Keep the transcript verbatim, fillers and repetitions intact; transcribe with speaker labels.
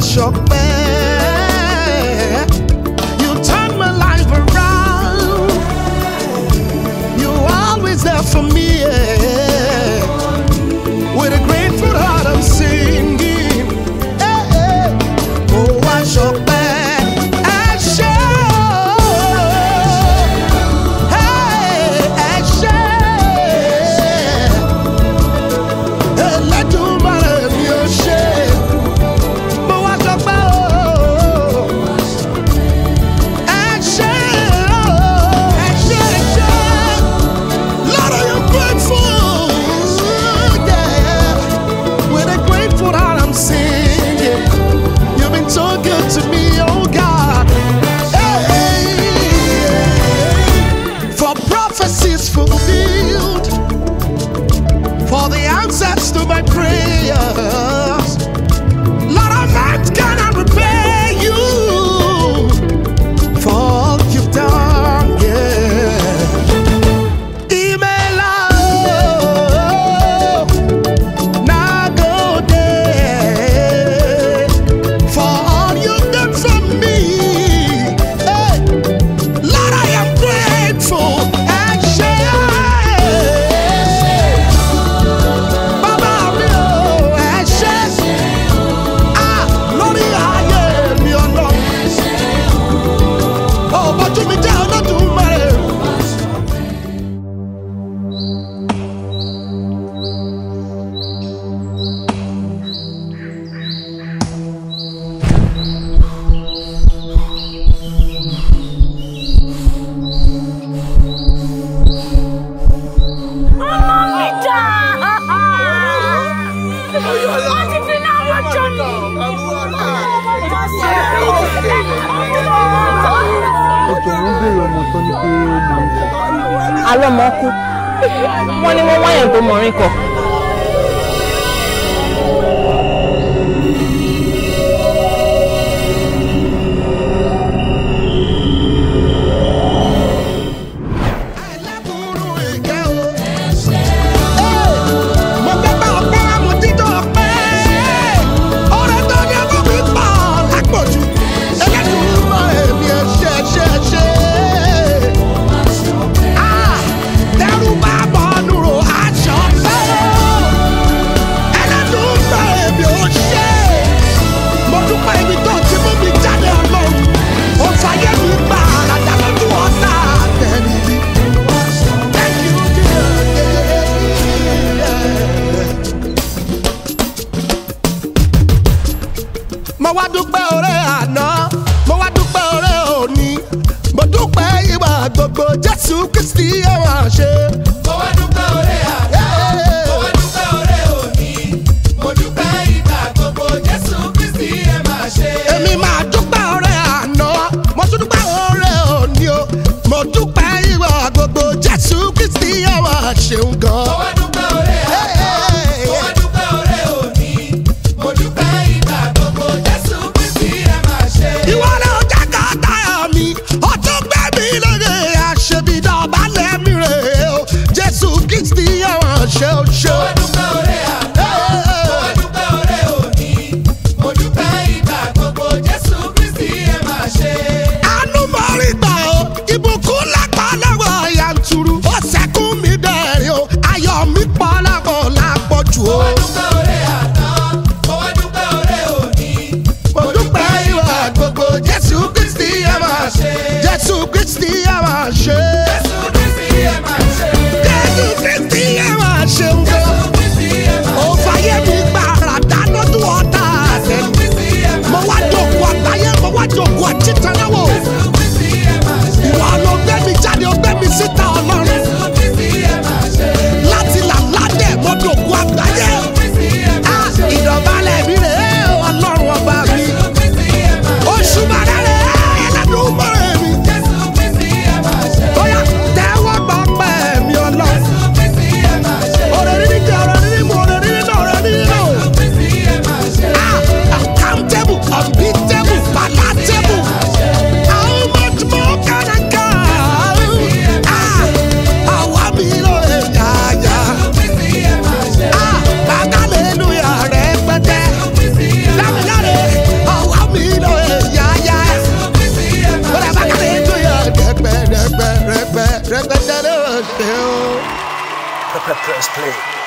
Speaker 1: ṣọpẹ́. You turn my life around. You always there for me. Yeah. With a grateful heart I'm singing. Hey, hey. Oh, I ṣọpẹ́. Fulfilled for the answers to my prayers. Lord, of man cannot repay you for all you've done. Yeah. Email out, now go there for all you've done for me. Hey. Lord, I am grateful.
Speaker 2: Alọ́mọ kú wọ́n ní wọ́n wáyàn tó mọ̀rin kọ. Mo wá dúpẹ́ oore àná, mo wá dúpẹ́ oore òní, mo dúpẹ́ ìgbà gbogbo Jésù Kristi ẹ máa ṣe.
Speaker 3: Mo wá dúpẹ́ oore àná, mo wá dúpẹ́ oore òní, mo dúpẹ́ ìgbà gbogbo Jésù Kristi ẹ máa ṣe.
Speaker 1: Èmi máa dúpẹ́ oore àná, mo tún dúpẹ́ oore òní o, mo dúpẹ́ ìgbà gbogbo Jésù Kristi ẹ máa ṣeun gan.
Speaker 3: Mo wá dúpẹ́ oore àná, mo wá dúpẹ́ oore òní, mo dúpẹ́ ìgbà gbogbo Jésù Kristi ẹ máa ṣe.
Speaker 1: Ìwọ ló jẹ́ ká táyà mi, ó tún gbé mi lóye, àṣebí dọ̀bálẹ̀ mi rè o, Jésù Kristi ẹ máa ṣe o ṣe.
Speaker 3: Mo wá dúpẹ́ oore àná, mo wá dúpẹ́ oore òní, mo dúpẹ́ ìgbà gbogbo Jésù Kristi ẹ máa ṣe.
Speaker 1: Àánú mo rí gbà o, ìbùkún lápá lọ́wọ́ yanturu, ó ṣẹ́kù mi dẹ̀rín o, ayé
Speaker 2: rẹpẹtẹ ló ṣe o.
Speaker 4: Press play.